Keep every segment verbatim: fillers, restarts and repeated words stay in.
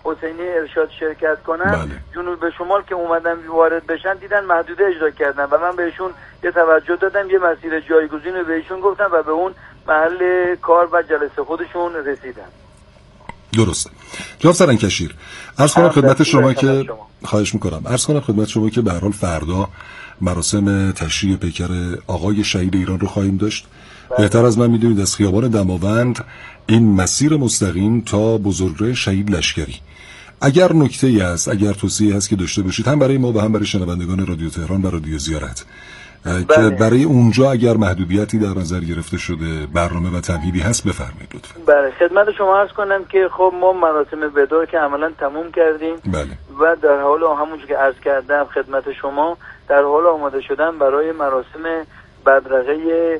حسینی ارشاد شرکت کنم. بله. جنوب به شمال که اومدن وارد بشن دیدن محدوده اجرا کردن و من بهشون یه توجه دادم، یه مسیر جایگزین رو بهشون گفتم و به اون محل کار و جلسه خودشون رسیدن. درسته. جناب سرنکشیر، عرض کنم خدمت شما که شما. خواهش میکنم عرض کنم خدمت شما که به هر حال فردا مراسم تشییع پیکر آقای شهید ایران رو خواهیم داشت. بله. بهتر از من میدونید از خیابان دماوند این مسیر مستقیم تا بزرگراه شهید لشکری. اگر نکته‌ای هست، اگر توصیه‌ای هست که داشته باشید، هم برای ما و هم برای شنوندگان رادیو تهران و رادیو زیارت، بله. که برای اونجا اگر محدودیتی در نظر گرفته شده، برنامه و تمهیدی هست، بفرمایید لطفا. بله، خدمت شما عرض کنم که خب ما مراسم وداع که عملاً تموم کردیم. بله. و در حال همونجوری که عرض کردم خدمت شما در حال آماده شدن برای مراسم بدرقه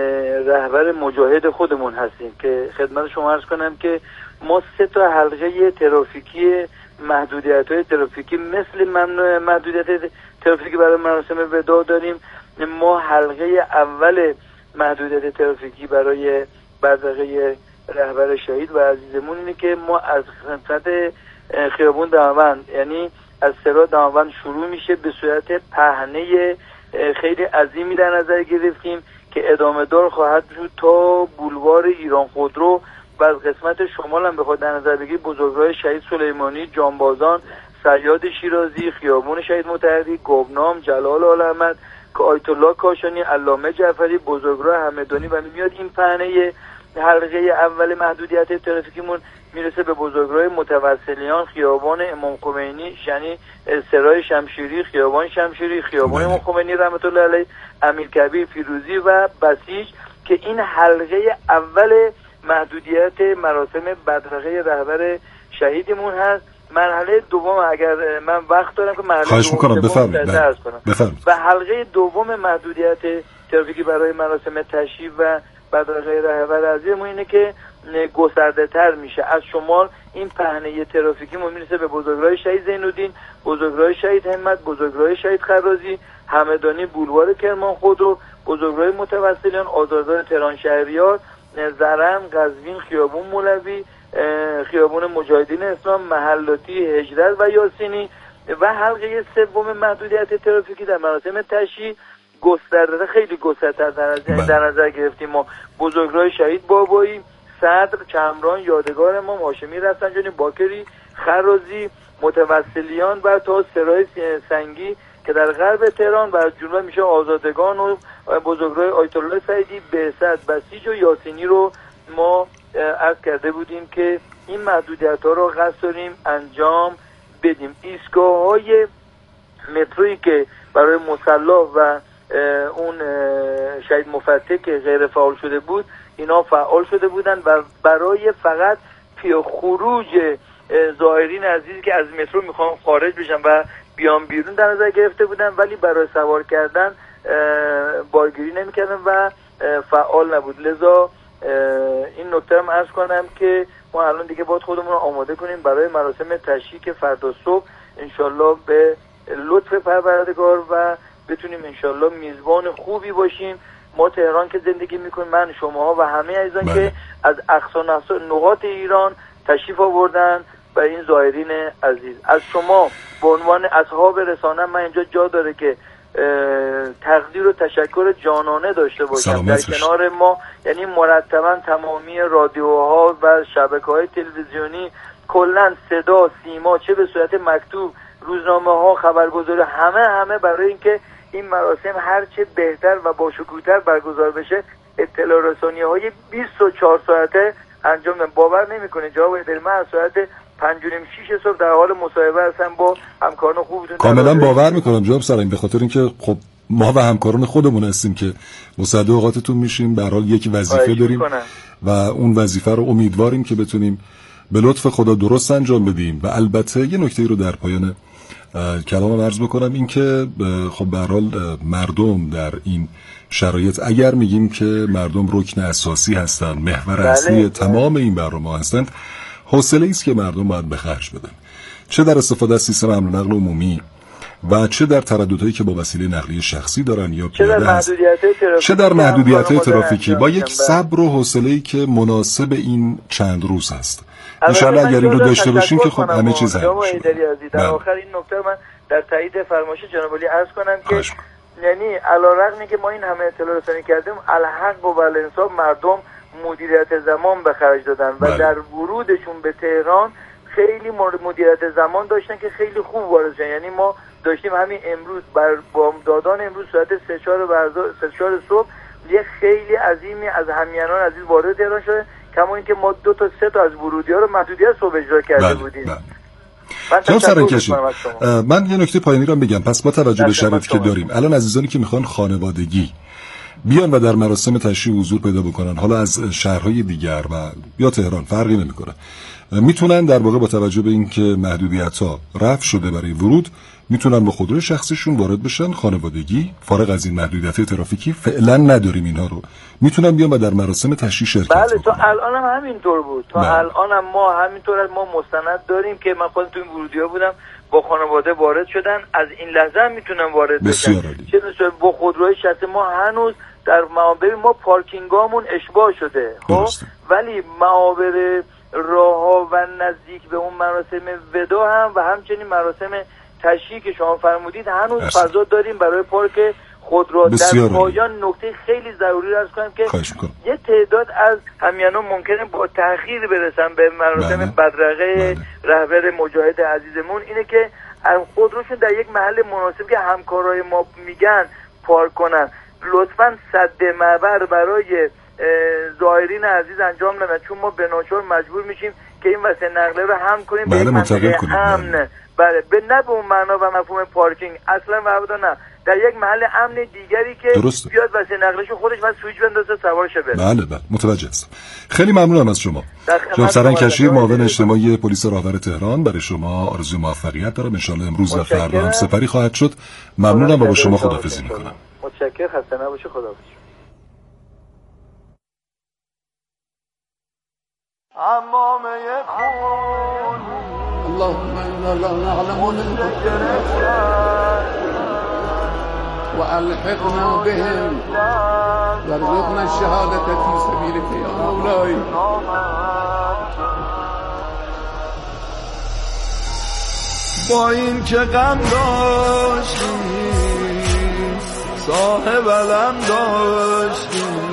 رهبر مجاهد خودمون هستیم که خدمت شما عرض کنم که ما سه تا حلقه ترافیکی محدودیت‌های ترافیکی مثل ممنوع محدودیت ترافیکی برای مراسم وداع داریم. ما حلقه اول محدودیت ترافیکی برای بدرقه رهبر شهید و عزیزمون اینه که ما از خدمت خیابون دماوند، یعنی از سرا دماوند شروع میشه، به صورت پهنه خیلی عظیمی در نظر گرفتیم که ادامه دار خواهد بود تا بولوار ایران خودرو و از قسمت شمال هم بخواد در نظر بگیرید بزرگراه شهید سلیمانی، جانبازان، صیاد شیرازی، خیابون شهید مطهری، گمنام، جلال آل‌احمد، آیت الله کاشانی، علامه جعفری، بزرگراه همدانی و میاد این پهنه حلقه اول محدودیت ترافیکیمون میرسه به بزرگراه متوسلیان، خیابان امام خمینی، یعنی سرای شمشیری، خیابان شمشیری، خیابان امام خمینی رحمت الله علیه، امیرکبیر، پیروزی و بسیج که این حلقه اول محدودیت مراسم بدرقه رهبر شهیدمون هست. مرحله دوم اگر من وقت دارم که مرحله خواهش میکنم بفرمایید بفرمایید. و حلقه دوم محدودیت ترافیکی برای مراسم تشییع و بدرقه رهبر عزیزمون اینه که گسترده تر میشه. از شمال این پهنه ترافیکی ما میرسه به بزرگراه شهید زینالدین، بزرگراه شهید همت، بزرگراه شهید خرازی، همدانی، بولوار کرمان خودرو، بزرگراه متوسلیان، آزادراه تهران شهریار، زرم، قزوین، خیابون مولوی، خیابون مجاهدین اسلام، محلاتی، هجرت و یاسینی و حلقه سوم محدودیت ترافیکی در مراسم تشییع گسترده خیلی گسترده در نظر, در نظر گرفتیم. ما بزرگراه شهید بابایی، صدر، چمران، یادگار امام هاشمی رفسنجانی، باکری، خرازی، متوسلیان و تا سرای سنگی که در غرب تهران و جنوب میشه آزادگان و بزرگراه آیت الله سعیدی، بعثت، بسیج و یاسینی رو ما عرض کرده بودیم که این محدودیت ها رو قصد داریم انجام بدیم. ایستگاه های مترویی که برای مصلا و اون شهید مفتح که غیر فعال شده بود اینا فعال شده بودن و برای فقط خروج زائرین عزیزی که از مترو میخوان خارج بشن و بیان بیرون در نظر گرفته بودن، ولی برای سوار کردن بارگیری نمیکردن و فعال نبود. لذا این نکته هم عرض کنم که ما الان دیگه باید خودمون رو آماده کنیم برای مراسم تشییع که فردا صبح انشالله به لطف پروردگار و بتونیم انشالله میزبان خوبی باشیم. ما تهران که زندگی میکنیم، من، شماها و همه عزیزان که از اقصا نقاط ایران تشریف آوردن و این زائرین عزیز، از شما به عنوان اصحاب رسانه من اینجا جا داره که تقدیر و تشکر جانانه داشته باشم در کنار ما، یعنی مرتبا تمامی رادیوها و شبکه‌های تلویزیونی کلا صدا سیما چه به صورت مکتوب، روزنامه ها، خبرگزاری، همه همه برای اینکه این مراسم هرچه بهتر و باشکوه‌تر برگزار بشه اطلاع رسانی های بیست و چهار ساعته انجام دادن. باور نمی‌کنید جواب دل من از ساعت پنج و نیم شش صبح در حال مصاحبه هستم با همکاران خوبتون. کاملا باور میکنم جواب سرین، به خاطر اینکه خب ما و همکاران خودمون هستیم که مصدق اوقاتتون میشیم، به هر حال یک وظیفه داریم و اون وظیفه رو امیدواریم که بتونیم به لطف خدا درست انجام بدیم. و البته یه نکته رو در پایان کلامم عرض بکنم، این که خب به هر حال مردم در این شرایط اگر میگیم که مردم رکن اساسی هستن، محور اصلی تمام این برنامه هستند، حوصله است که مردم باید به خرج بدن، چه در استفاده از سیستم حمل و نقل عمومی و چه در ترددهایی که با وسیله نقلیه شخصی دارن یا پیاده است، چه در محدودیت ترافیکی، با یک صبر و حوصله‌ای که مناسب این چند روز هست. انشاءالله اگر این رو داشته باشیم که خب همه چیز حل میشه. در آخر این نکته من در تایید فرمایش جناب عالی عرض کنم که یعنی علی‌رغم که ما این همه اطلاع رسانی کردیم، الحق و بالانصاف مردم مدیریت زمان به خرج دادن و در ورودشون به تهران خیلی مدیریت زمان داشتن که خیلی خوب وارد شدن. یعنی ما داشتیم همین امروز بر بامدادان امروز ساعت سه چهار صبح یه خیلی عظیمی از همیهنان عزیز وارد تهران شده، کما اینکه ما دو تا سه تا از ورودی‌ها رو محدودیت صبح اجرا کرده بله، بودیم. بله. جناب سرنکشی، من یه نکته پایانی رو بگم. پس با توجه به شرایطی که داریم الان، عزیزانی که میخوان خانوادگی بیان و در مراسم تشییع حضور پیدا بکنن، حالا از شهرهای دیگر و یا تهران فرقی نمیکنه، میتونن در واقع با توجه به اینکه محدودیت‌ها رفع شده برای ورود، میتونن با خودروی شخصیشون وارد بشن. خانوادگی فارغ از این محدودیت ترافیکی فعلا نداریم اینها رو، میتونن بیان و در مراسم تشییع شرکت بله بکنن. تا الان هم همینطور بود، تا بله. الان هم ما همینطور ما مستند داریم که من خودم تو این ورودی‌ها بودم، با خانواده وارد شدن، از این لحظه هم میتونن وارد بشن. چه با خودروی شخصی ما هنوز در معابر ما پارکینگامون اشباع شده، خب ولی معابر راه‌ها و نزدیک به اون مراسم ودا هم و همچنین مراسم تشییع که شما فرمودید هنوز فضا داریم برای پارک خودرو. در پایان نکته خیلی ضروری عرض کنم که یه تعداد از همیهنان ممکنه با تأخیر برسن به مراسم بدرقه رهبر مجاهد عزیزمون، اینه که خودروشون در یک محل مناسب که همکارای ما میگن پارک کنن. لطفاً سد معبر برای زائرین عزیز انجام ندن، چون ما به ناچار مجبور میشیم که این وسیله نقلیه رو هم کنیم به بله منتقل کنیم. امن بله به نه به اون معنا و مفهوم پارکینگ اصلا و ابدا نه، در یک محل امن دیگری که درسته. بیاد وسیله نقلیه‌شو خودش بعد سوئیچ بندازه سوار شه بره. بله بله متوجه هستم. خیلی ممنونم از شما. جناب سرنکشی، معاون اجتماعی پلیس راهور تهران، برای شما آرزوی موفقیت دارم. ان شاءالله امروز و فردا هم سپری خواهد شد. ممنونم و با شما خداحافظی می‌کنم. متشکرم، خسته نباشه، خداحافظ. عمامه خون اللهم انا لا نعلم والحقنا بهم وارزقنا الشهاده في سبيلك يا مولاي. با این که غم داشتیم صاحب علم داشتیم،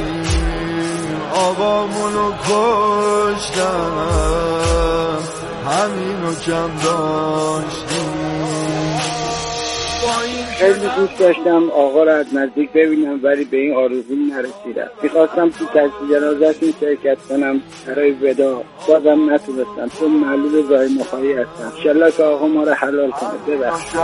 آقامونو کشتن همینو کم داشتیم. خیلی دوست داشتم آقا را از نزدیک ببینم ولی به این آرزوم نرسیدم. میخواستم تو تجهیز جنازه‌شون شرکت کنم برای ودا، بازم نتونستم چون معلول زای مخایی هستم. انشالله که آقا ما را حلال کنه. ببخشید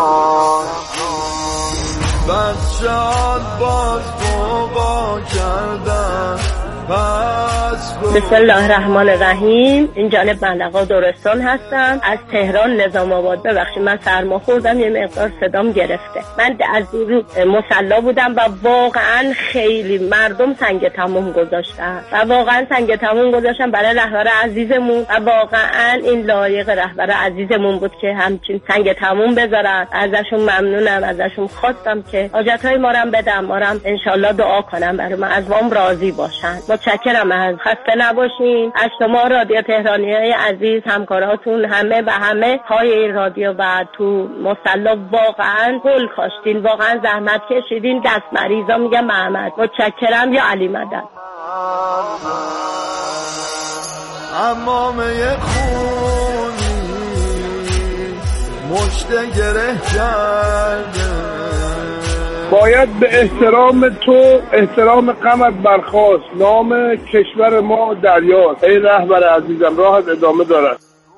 بچه‌ات باز توبه کردن. بسم الله الرحمن الرحیم. این جانب ملقا دورستان هستم از تهران نظام آباد. ببخشید من سرما خوردم، یه مقدار صدام گرفته. من از روز مصلا بودم و واقعا خیلی مردم سنگ تموم گذاشتن و واقعا سنگ تموم گذاشتن برای رهبر عزیزمون و واقعا این لایق رهبر عزیزمون بود که همچین سنگ تموم بذارن. ازشون ممنونم، ازشون خواستم که حاجتهای ما رو بدم، ما رو انشالله دعا کنم برای ما، از وام راضی باشن. متشکرم، از خسته نباشین. از شما رادیو تهرانیای عزیز، همکاراتون، همه و همه های این رادیو و تو مصلا واقعا گل کاشتین، واقعا زحمت کشیدین. دست مریضا میگم محمد. متشکرم یا علی مدد. عمامه خونی مشت گره کرده، باید به احترام تو احترام غمت برخاست. نام کشور ما دریاست. ای رهبر عزیزم، راهت ادامه دارد.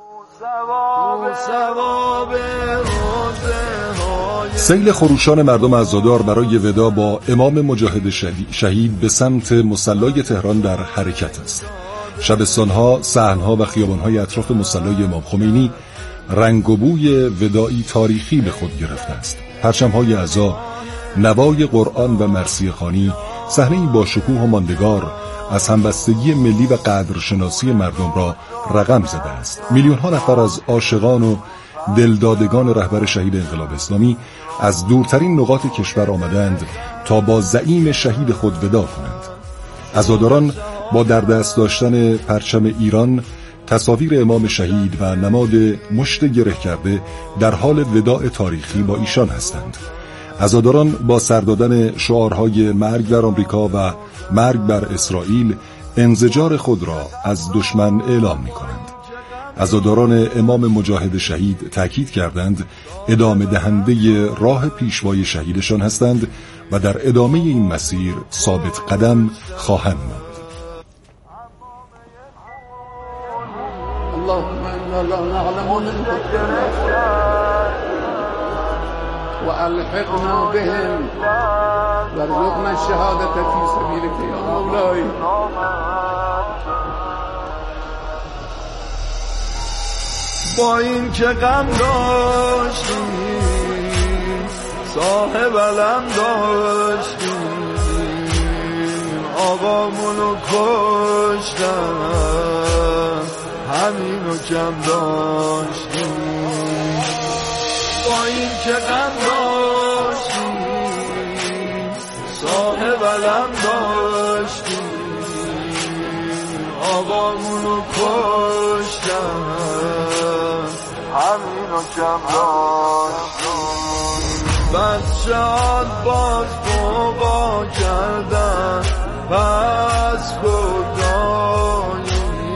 سیل خروشان مردم عزادار برای ودا با امام مجاهد شهید به سمت مصلای تهران در حرکت است. شبستان‌ها، صحن‌ها و خیابان‌های اطراف مصلای امام خمینی رنگ و بوی وداعی تاریخی به خود گرفته است. پرچم‌های عزا، نوای قرآن و مرثیه خوانی، صحنه‌ای با شکوه و ماندگار از همبستگی ملی و قدرشناسی مردم را رقم زده است. میلیون‌ها نفر از عاشقان و دلدادگان رهبر شهید انقلاب اسلامی از دورترین نقاط کشور آمدند تا با زعیم شهید خود ودا کنند. عزاداران با در دست داشتن پرچم ایران، تصاویر امام شهید و نماد مشت گره کرده در حال وداع تاریخی با ایشان هستند. عزاداران با سر دادن شعارهای مرگ بر آمریکا و مرگ بر اسرائیل انزجار خود را از دشمن اعلام می کنند. عزاداران امام مجاهد شهید تأکید کردند ادامه دهنده راه پیشوای شهیدشان هستند و در ادامه این مسیر ثابت قدم خواهند ماند. اللهم انا لا نعلم منك والحقنا بهم وارزقنا الشهادة في سبيلك يا مولاي. با این که غم داشتیم صاحب علم داشتیم آقامونو کشتن همینو کم داشتیم. با این که غم داشتیم صاحب علم داشتیم آقامونو کشتن همینو کم داشتیم. بچه‌ات باز بابا کردن پس خدایی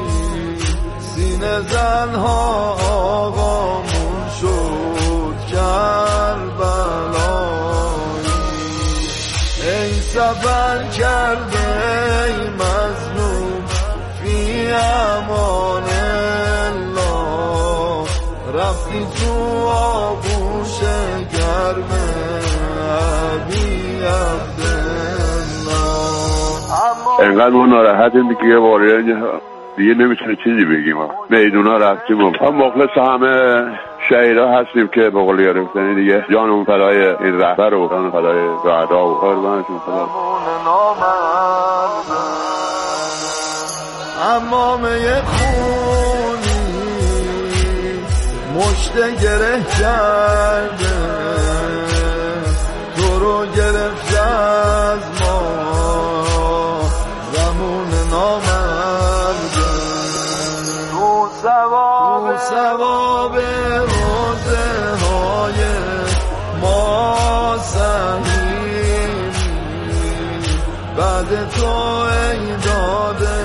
سینه زنها آقامون شد کربلایی. ای سفر کرده ای مظلوم فی امان الله رفتی تو آغوش گرمه عبی عبدالله. انقدر ما ناراحتیم دیگه یه باره دیگه نمیتونه چیزی بگیم. میدونا رفتیم هم مخلص همه شهیدا هستیم که به قول گرفتنی دیگه جانمون فدای این رهبر و جان فدای شهدا و قربانشون فدای امامه خونی مشت گره کرده تو رو گرفته از ما زمون نامرده تو ثواب ثواب روزه های ما سهیمی بعد تو ای داده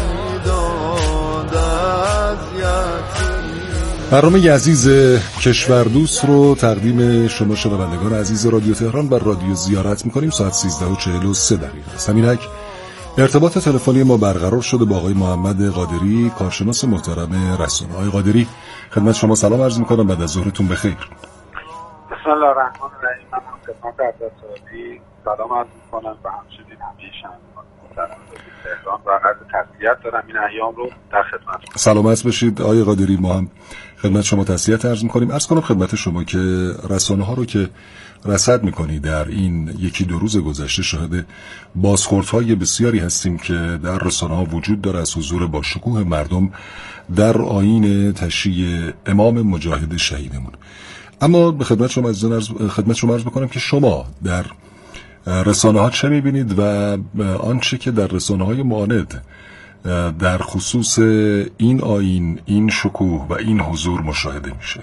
بیداد از یتیم. برنامه عزیز کشور دوست رو تقدیم شما شنوندگان عزیز رادیو تهران و رادیو زیارت می‌کنیم. ساعت سیزده و چهل و سه دقیقه است. همینک ارتباط تلفنی ما برقرار شده با آقای محمد قادری، کارشناس محترم رسانه. آقای قادری، خدمت شما سلام عرض می‌کنم، بعد از ظهرتون بخیر. بسم الله الرحمن الرحیم. من خدمت عزیزی سلام عرض می‌کنم و همچنین همه شنوندگان تهران و عرض تسلیت دارم این ایام رو در خدمتتون. سلامت باشید آقای قادری. ما هم خدمت شما تسلیت عرض می‌کنیم. عرض کنم خدمت شما که رسانه‌ها رو که رصد می‌کنی در این یکی دو روز گذشته شاهد بازخوردهای بسیاری هستیم که در رسانه‌ها وجود داره از حضور با شکوه مردم در آیین تشییع امام مجاهد شهیدمون. اما به خدمت شما عزیزان عرض خدمت شما عرض بکنم که شما در رسانه‌ها چه می‌بینید و آنچه که در رسانه‌های معاند در خصوص این آیین، این شکوه و این حضور مشاهده میشه؟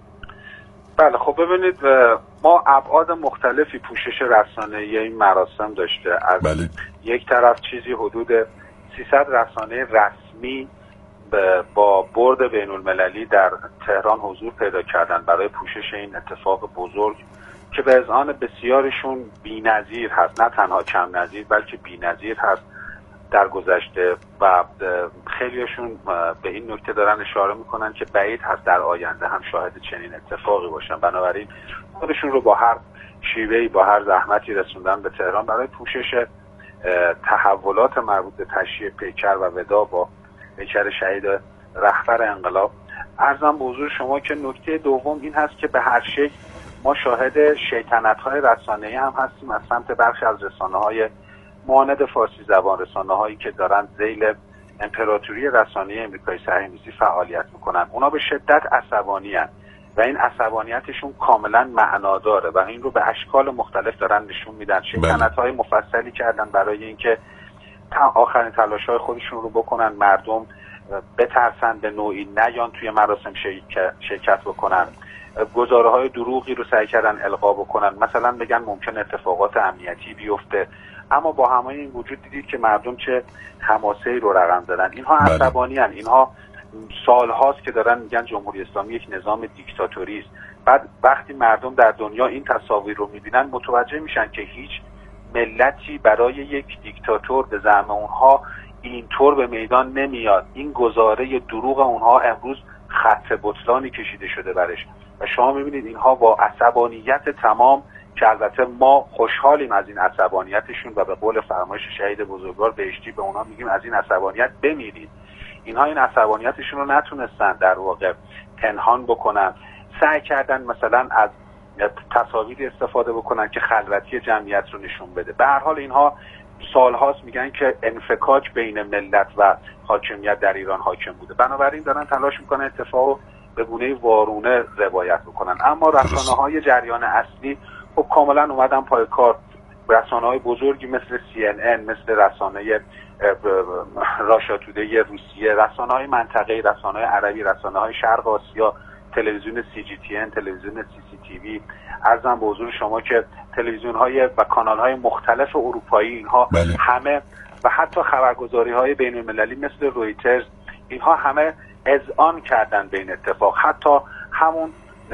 بله خب ببینید ما ابعاد مختلفی پوشش رسانه‌ای این مراسم داشته. از بله. یک طرف چیزی حدود سیصد رسانه رسمی با برد بین المللی در تهران حضور پیدا کردن برای پوشش این اتفاق بزرگ که به اذعان بسیارشون بی‌نظیر هست، نه تنها کم نظیر بلکه بی‌نظیر هست در گذشته و خیلیشون به این نکته دارن اشاره میکنن که بعید هست در آینده هم شاهد چنین اتفاقی باشن. بنابراین خودشون رو با هر شیوهی با هر زحمتی رسوندن به تهران برای پوشش تحولات مربوط به تشییع پیکر و ودا با پیکر شهید رهبر انقلاب. عرضم به حضور شما که نکته دوم این هست که به هر شکل ما شاهد شیطنت‌های رسانه‌ای هم هستیم از سمت برخی از رسانه‌های مانند فارسی زبان، رسانه‌هایی که دارن ذیل امپراتوری رسانه‌ای آمریکای صهیونیستی فعالیت میکنن. اونا به شدت عصبانی هستند و این عصبانیتشون کاملا معنا داره و این رو به اشکال مختلف دارن نشون میدن. شیطنت‌های مفصلی کردن برای اینکه آخرین تلاش‌های خودشون رو بکنن مردم بترسن، به نوعی نیان توی مراسم شرکت بکنن. گزاره‌های دروغی رو سعی کردن القا بکنن، مثلا بگن ممکن اتفاقات امنیتی بیفته، اما با همه این وجود دیدید که مردم چه حماسه‌ای رو رقم زدن. اینها عصبانی‌اند، اینها سال‌هاست که دارن میگن جمهوری اسلامی یک نظام دیکتاتوری است. بعد وقتی مردم در دنیا این تصاویر رو می‌بینن متوجه میشن که هیچ ملتی برای یک دیکتاتور به زعم اونها اینطور به میدان نمیاد. این گزاره دروغ اونها امروز خط بطلانی کشیده شده برش و شما میبینید اینها با عصبانیت تمام، که البته ما خوشحالیم از این عصبانیتشون و به قول فرمایش شهید بزرگوار بهشتی به اونا میگیم از این عصبانیت بمیرید. اینها این عصبانیتشون رو نتونستن در واقع پنهان بکنن، سعی کردن مثلا از تصاویری استفاده بکنن که خلوتی جمعیت رو نشون بده. به هر حال اینها سالهاست میگن که انفکاک بین ملت و حاکمیت در ایران حاکم بوده، بنابراین دارن تلاش میکنن اتفاق به گونه وارونه روایت بکنن. اما رسانه‌های جریان اصلی خب کاملا اومدن پای کار. رسانه‌های بزرگی مثل سی ان ان، مثل رسانه راشا تودی روسیه، رسانه‌های منطقه‌ای، رسانه‌های عربی، رسانه‌های شرق آسیا، تلویزیون سی جی تی ان، تلویزیون سی سی تی وی، عرضم به حضور شما که تلویزیون‌های و کانال‌های مختلف اروپایی، اینها بله. همه و حتی خبرگزاری‌های بین‌المللی مثل رویترز، اینها همه اذعان کردن به این اتفاق. حتی همون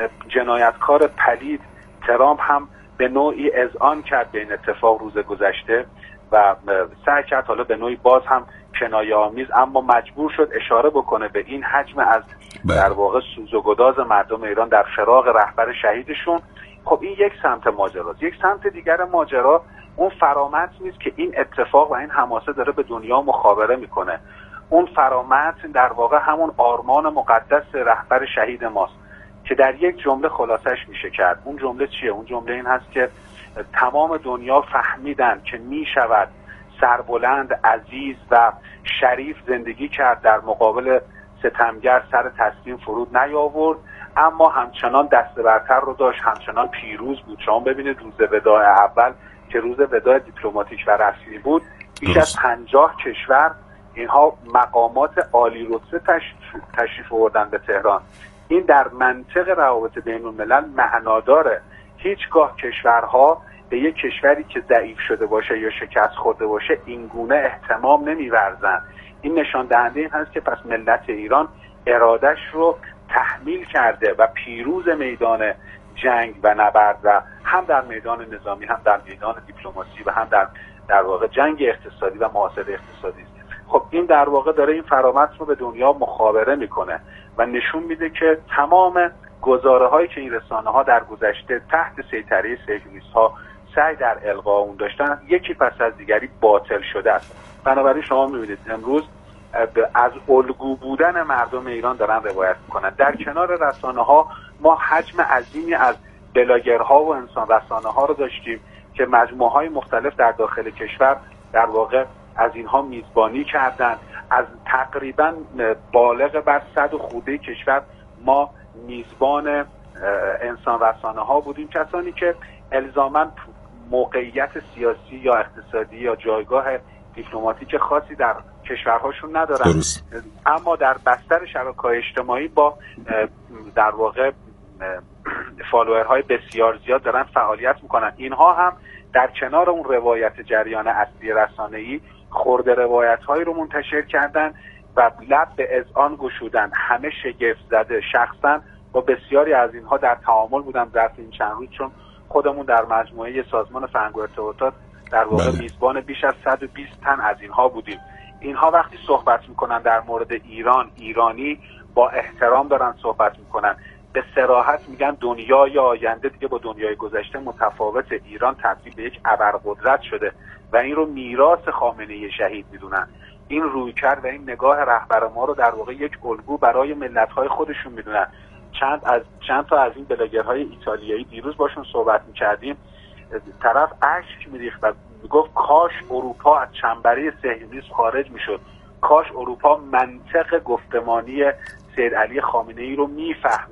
جنایتکار پلید ترامپ هم به نوعی اذعان کرد به این اتفاق روز گذشته و سعی کرد حالا به نوعی باز هم کنایه آمیز، اما مجبور شد اشاره بکنه به این حجم از در واقع سوز و گداز مردم ایران در فراق رهبر شهیدشون. خب این یک سمت ماجراست. یک سمت دیگر ماجرا اون فرامتن نیست که این اتفاق و این حماسه داره به دنیا مخابره میکنه. اون فرامتن در واقع همون آرمان مقدس رهبر شهید ماست که در یک جمله خلاصش میشه کرد. اون جمله چیه؟ اون جمله این هست که تمام دنیا فهمیدن که میشود سربلند، عزیز و شریف زندگی کرد، در مقابل ستمگر سر تسلیم فرود نیاورد، اما همچنان دست برتر رو داشت، همچنان پیروز بود. شما ببینید روز وداع اول که روز وداع دیپلماتیک و رسمی بود، بیش از پنجاه کشور اینها مقامات عالی رتبه تشریف, تشریف آوردن به تهران. این در منطق روابط بین الملل معنا داره. هیچگاه کشورها به یک کشوری که ضعیف شده باشه یا شکست خورده باشه این گونه احتمام نمی‌ورزن. این نشان دهنده این هست که پس ملت ایران ارادش رو تحمیل کرده و پیروز میدان جنگ و نبرد و هم در میدان نظامی، هم در میدان دیپلماسی و هم در در واقع جنگ اقتصادی و محاصره اقتصادی است. خب این در واقع داره این فرامتن رو به دنیا مخابره میکنه و نشون میده که تمام گزاره هایی که این رسانه ها در گذشته تحت سیطره صهیونیست ها سعی در القا اون داشتن، یکی پس از دیگری باطل شده است. بنابراین شما میبینید امروز از الگو بودن مردم ایران دارن روایت میکنن. در کنار رسانه ها ما حجم عظیمی از بلاگرها و انسان رسانه ها رو داشتیم که مجموعه های مختلف در داخل کشور در واقع از اینها میزبانی کردن. از تقریبا بالغ بر صد و خورده کشور ما میزبان انسان رسانه ها بودیم، کسانی که الزاماً موقعیت سیاسی یا اقتصادی یا جایگاه دیپلماتیک خاصی در کشورهاشون ندارن، درست. اما در بستر شبکه‌های اجتماعی با در واقع فالوورهای بسیار زیاد دارن فعالیت میکنن. اینها هم در کنار اون روایت جریان اصلی رسانه‌ای خورده روایت‌هایی رو منتشر کردن و لب به اذعان گشودن. همه شگفت زده. شخصا با بسیاری از اینها در تعامل بودم ظرف این چند روز، چون خودمون در مجموعه سازمان فرهنگ و ارتباطات در واقع میزبان بیش از صد و بیست تن از اینها بودیم. اینها وقتی صحبت میکنن در مورد ایران، ایرانی با احترام دارن صحبت میکنن. به صراحت میگن دنیای آینده دیگه با دنیای گذشته متفاوت. ایران تبدیل به یک ابرقدرت شده و این رو میراث خامنه‌ای شهید میدونن. این رویکرد و این نگاه رهبر ما رو در واقع یک الگو برای ملت‌های خودشون میدونن. چند از چند تا از این بلاگرهای ایتالیایی دیروز باشون صحبت میکردیم، طرف اشک میریخت و میگفت کاش اروپا از چنبره صهیونیسم خارج میشد، کاش اروپا منطق گفتمانی سید علی خامنه‌ای رو میفهمید،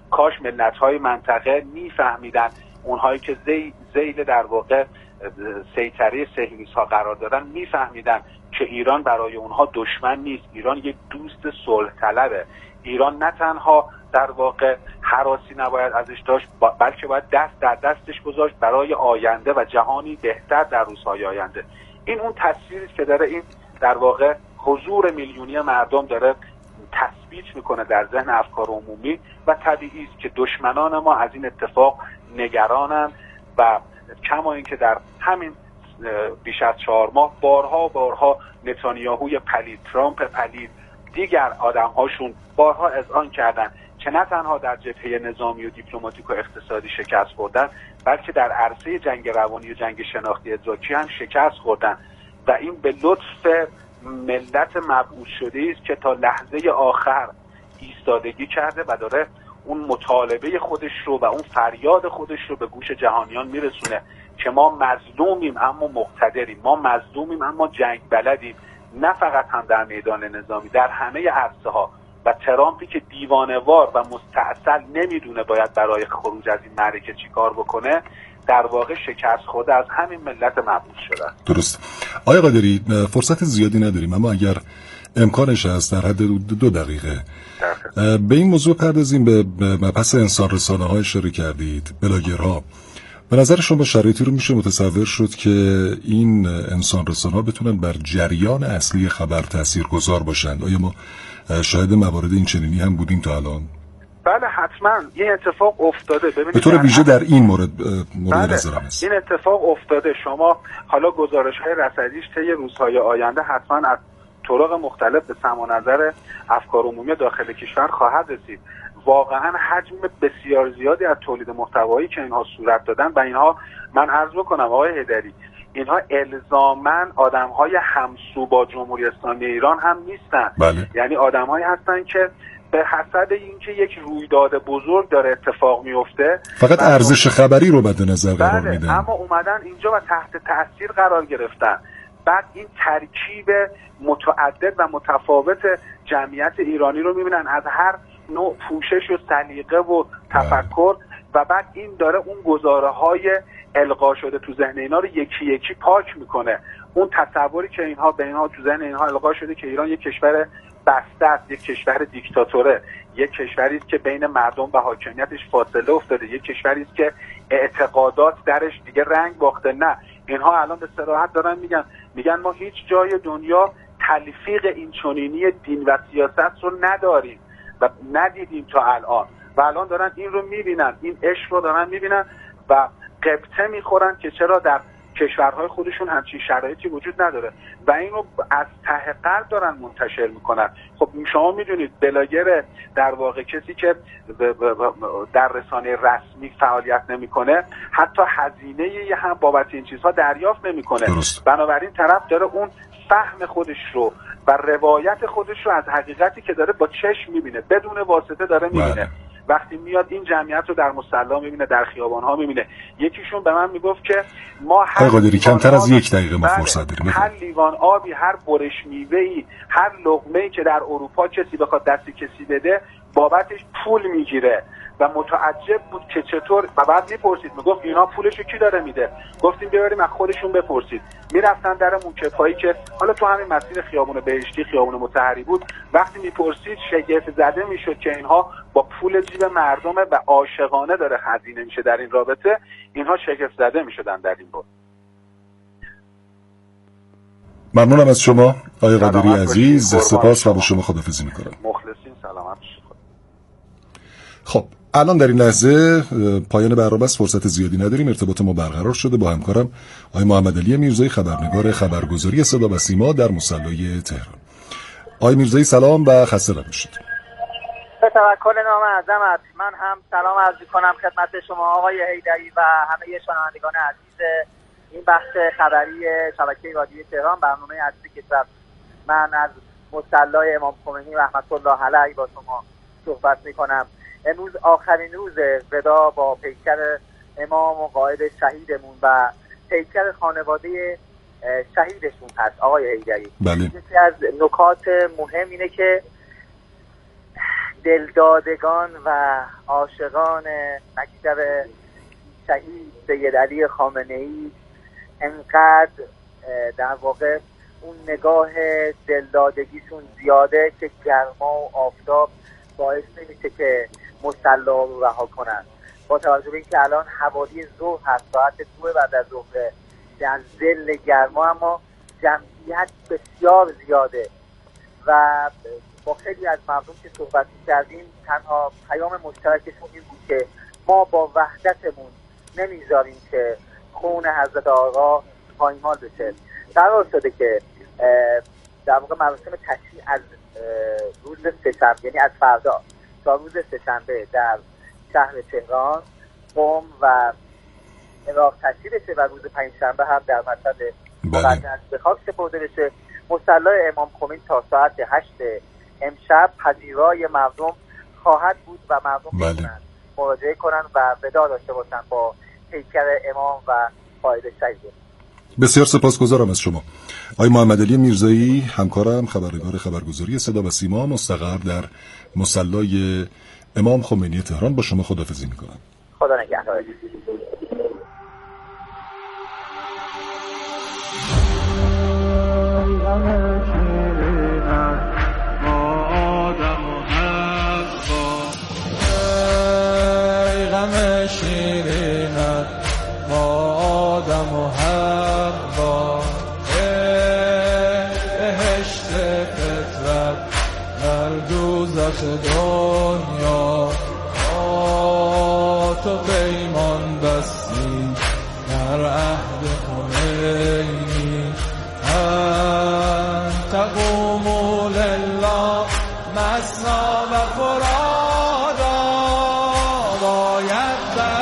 کاش ملت‌های منطقه میفهمیدن اونهایی که ذیل در واقع سیطره صهیونیست‌ها قرار دارن میفهمیدن که ایران برای اونها دشمن نیست، ایران یک دوست صلح طلبه. ایران نه تنها در واقع هراسی نباید ازش داشت، بلکه باید دست در دستش گذاشت برای آینده و جهانی بهتر در روزهای آینده. این اون تصویری که داره این در واقع حضور میلیونی مردم داره تثبیت میکنه در ذهن افکار عمومی و طبیعی است که دشمنان ما از این اتفاق نگرانن و کما اینکه در همین بیش از چهار ماه بارها و بارها نتانیاهوی پلید، ترامپ پلید، دیگر آدم‌هاشون بارها اذعان کردن که نه تنها در جبهه نظامی و دیپلماتیک و اقتصادی شکست خوردن، بلکه در عرصه جنگ روانی و جنگ شناختی ادراکی هم شکست خوردن و این به لطف ملت مبعوث شده است که تا لحظه آخر ایستادگی کرده و داره اون مطالبه خودش رو و اون فریاد خودش رو به گوش جهانیان میرسونه که ما مظلومیم اما مقتدریم، ما مظلومیم اما جنگ بلدیم، نه فقط هم در میدان نظامی، در همه عرصه ها. و ترامپی که دیوانه‌وار و مستعسل نمیدونه باید برای خروج از این معرکه چیکار بکنه، در واقع شکست خورده از همین ملت مبعوث شده. درست. آقای قادری، فرصت زیادی نداریم اما اگر امکانش هست در حد دو دقیقه به این موضوع پردازیم، به مبحث انسان رسانه ها اشاره کردید، بلاگرها. به نظر شما شرایطی رو میشه متصور شد که این انسان رسانه ها بتونن بر جریان اصلی خبر تاثیرگذار باشند؟ آیا ما شاهد موارد این چنینی هم بودیم تا الان؟ بله حتما این اتفاق افتاده. ببینید به طور ویژه در این مورد مورد بله. نظرم است. این اتفاق افتاده. شما حالا گزارش‌های رصدیش طی روزهای آینده حتما از طرق مختلف به سمع و نظر افکار عمومی داخل کشور خواهد رسید. واقعا حجم بسیار زیادی از تولید محتوایی که اینها صورت دادن و اینها، من عرض بکنم آقای حیدری، اینها الزاماً آدم‌های همسو با جمهوری اسلامی ایران هم نیستن. بله. یعنی آدم‌هایی هستن که به حسب اینکه یک رویداد بزرگ داره اتفاق میفته فقط ارزش خبری رو مد نظر قرار بله. میدن، اما اومدن اینجا و تحت تاثیر قرار گرفتن. بعد این ترکیب متعدد و متفاوت جمعیت ایرانی رو میبینن از هر نوع پوشش و سلیقه و تفکر و بعد این داره اون گزاره های القا شده تو ذهن اینا رو یکی یکی پاک میکنه. اون تصوری که اینها به اینها تو ذهن اینها القا شده که ایران یک کشور بسته است، یک کشور دیکتاتوره، یک کشوری است که بین مردم و حاکمیتش فاصله افتاده، یک کشوری است که اعتقادات درش دیگه رنگ باخته. نه، اینها الان به صراحت دارن میگن میگن ما هیچ جای دنیا تلفیق این چنینی دین و سیاست رو نداریم و ندیدیم تا الان و الان دارن این رو میبینن، این عشق رو دارن میبینن و قبطه میخورن که چرا در کشورهای خودشون همچین شرایطی وجود نداره و این رو از ته قلب دارن منتشر میکنن. خب شما میدونید بلاگر در واقع کسی که در رسانه رسمی فعالیت نمیکنه حتی هزینه یه هم بابت این چیزها دریافت نمیکنه. بنابراین طرف داره اون فهم خودش رو و روایت خودش رو از حقیقتی که داره با چشم میبینه، بدون واسطه داره میبینه. وقتی میاد این جمعیت رو در مصلا میبینه، در خیابان‌ها میبینه. یکیشون به من میگفت که ما هر قادری کمتر از یک دقیقه ما فرصت داریم، هر لیوان آبی، هر برش میوه‌ای، هر لقمه‌ای که در اروپا کسی بخواد دست کسی بده بابتش پول میگیره و متعجب بود که چطور و بعد میپرسید، میگفت اینا پولشو کی داره میده؟ گفتیم بیاریم از خودشون بپرسید. میرفتن در موکب‌هایی که حالا تو همین مسیر خیابون بهشتی، خیابون مطهری بود، وقتی میپرسید شگفت زده میشد که اینها با پول جیب مردم و عاشقانه داره هزینه میشه در این رابطه. اینها شگفت زده میشدن در این بود. ممنونم از شما آقای قادری عزیز، سپاس و با شما خداحافظی میکنم. مخلصین، سلامت باشید. خب الان در این لحظه پایان برنامه است، فرصت زیادی نداریم. ارتباط ما برقرار شده با همکارم آقای محمد علی میرزایی، خبرنگار خبرگزاری صدا و سیما در مصلی تهران. آقای میرزایی سلام و خسته نباشید. به توکل نام اعظمت من هم سلام عرض می‌کنم خدمت شما آقای حیدری و همه شنوندگان عزیز این بخش خبری شبکه رادیویی تهران، برنامه اصلی کشور. من از مصلی امام خمینی رحمت الله علیه با شما صحبت می‌کنم. امروز آخرین روز ودا با پیکر امام و قائد شهیدمون و پیکر خانواده شهیدشون هست آقای حیدری. بله. یکی از نکات مهم اینه که دلدادگان و عاشقان مکتب شهید سید علی خامنه‌ای انقدر در واقع اون نگاه دلدادگیشون زیاده که گرما و آفتاب باعث نمیشه که مصلی رو رها کنن. با توجه به اینکه الان حوالی ظهر هست، ساعت دو بعد از ظهر، در ظل گرما اما جمعیت بسیار زیاده و با خیلی از مردم که صحبت کردیم تنها پیام مشترکشون این بود که ما با وحدتمون نمیذاریم که خون حضرت آقا پایمال بشه. قرار شده که در واقع مراسم تشییع از روز سه‌شنبه، یعنی از فردا تا روز سه‌شنبه در شهر تهران، قم و عراق تشییع بشه و روز پنجشنبه هم در مشهد مقدس به خاک سپرده بشه. مصلی امام خمینی تا ساعت هشت امشب پذیرای مردم خواهد بود و مردم میتونن مراجعه کنن و وداع داشته باشن با پیکر امام و قائد شهید. بسیار سپاسگزارم از شما. آقای محمد علی میرزایی، همکارم، خبرنگار خبرگزاری صدا و سیما، مستقر در مصلی امام خمینی تهران، با شما خداحافظی میکنم. خدا نگهدار. شیرینت ما آدم و حوا، بهشت فطرت در دوزخ دنیا، تو پیمان بستی در عهد خمینی، انت قوم لله مثنا و فرادا، باید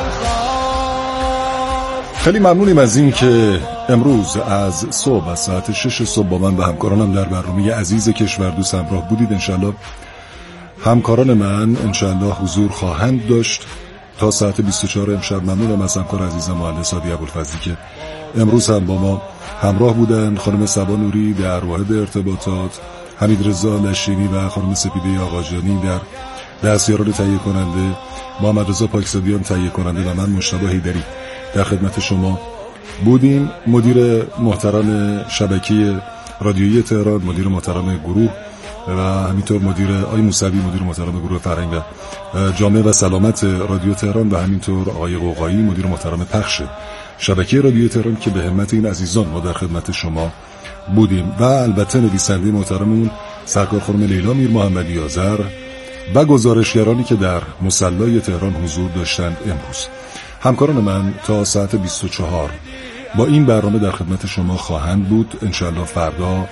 خیلی ممنونیم از این که امروز از صبح از ساعت شش صبح با من و همکارانم در برنامه عزیز کشوردوست همراه بودید. انشالله همکاران من انشالله حضور خواهند داشت تا ساعت بیست و چهار امشب. ممنونم از همکار عزیزم مهندس عادی ابوالفضلی که امروز هم با ما همراه بودن، خانم صبا نوری در واحد ارتباطات، حمید رضا لشینی و خانم سپیده آقاجانی در دستیاران تهیه کننده، محمد رضا پاکزادیان تهیه کننده و من مجتبی حیدری در خدمت شما بودیم. مدیر محترم شبکه رادیویی تهران، مدیر محترم گروه و همینطور مدیر آقای موسوی، مدیر محترم گروه فرهنگ و جامعه و سلامت رادیو تهران و همینطور آقای قوقایی، مدیر محترم پخش شبکه رادیویی تهران که به همت این عزیزان ما در خدمت شما بودیم و البته نویسنده محترممون سرکار خانم لیلا میر محمدی آذر و گزارشگرانی که در مصلی تهران حضور داشتند. امروز همکاران من تا ساعت بیست و چهار با این برنامه در خدمت شما خواهند بود. انشاءالله فردا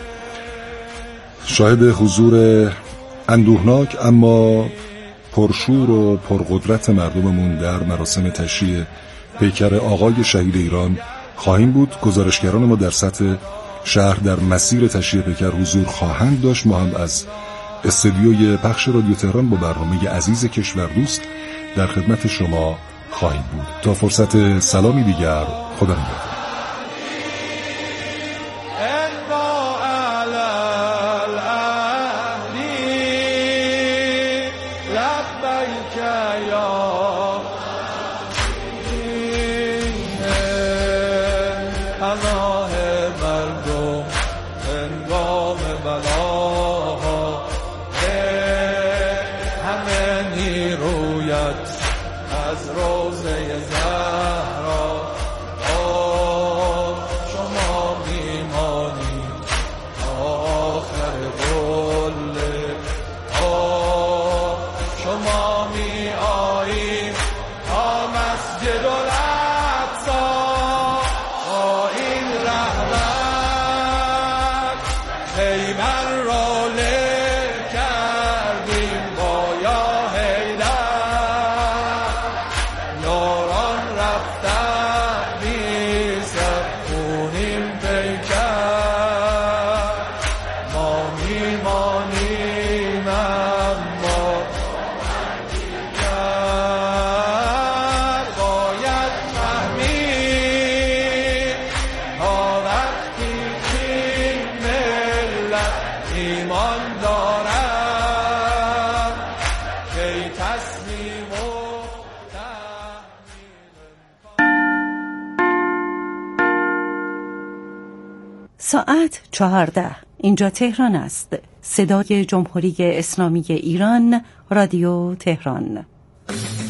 شاهد حضور اندوهناک اما پرشور و پرقدرت مردممون در مراسم تشییع پیکر آقای شهید ایران خواهیم بود. گزارشگران ما در سطح شهر در مسیر تشییع پیکر حضور خواهند داشت. ما هم از استودیوی پخش رادیو تهران با برنامه عزیز کشوردوست در خدمت شما خواهیم بود. تا فرصت سلامی دیگر، خدا نگهدار. رفتن ساعت چهارده. اینجا تهران است. صدای جمهوری اسلامی ایران، رادیو تهران.